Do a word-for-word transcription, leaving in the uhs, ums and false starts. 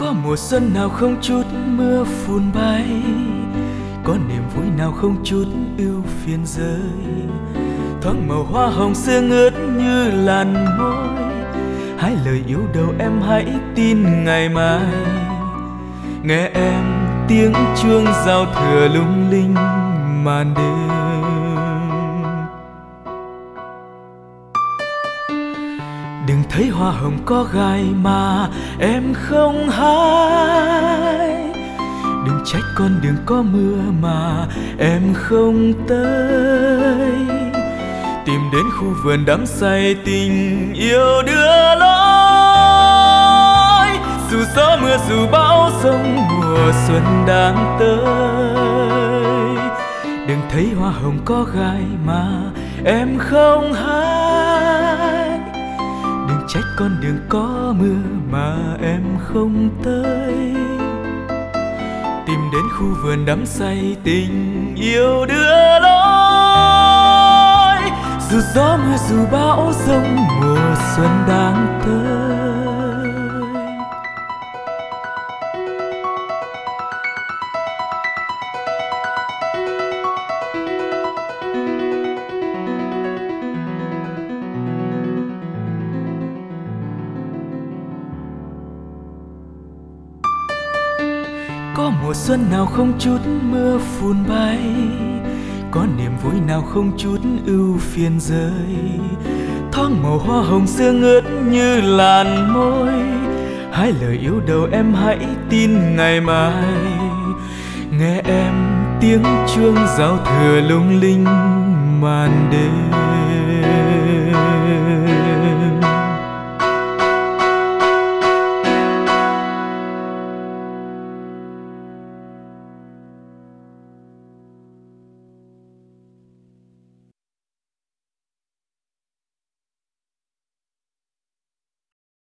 Có mùa xuân nào không chút mưa phùn bay, có niềm vui nào không chút ưu phiền rơi. Thoáng màu hoa hồng sương ướt như làn môi, hai lời yêu đầu em hãy tin ngày mai. Nghe em tiếng chuông giao thừa lung linh màn đêm. Đừng thấy hoa hồng có gai mà em không hái, đừng trách con đường có mưa mà em không tới. Tìm đến khu vườn đắm say tình yêu đưa lối. Dù gió mưa dù bão giông mùa xuân đang tới. Đừng thấy hoa hồng có gai mà em không hái, đừng trách con đường có mưa mà em không tới. Tìm đến khu vườn đắm say tình yêu đưa lối. Dù gió mưa dù bão giông mùa xuân đang tới. Có mùa xuân nào không chút mưa phùn bay, có niềm vui nào không chút ưu phiền rơi. Thoáng màu hoa hồng sương ướt như làn môi, hai lời yêu đầu em hãy tin ngày mai. Nghe em tiếng chuông giao thừa lung linh màn đêm.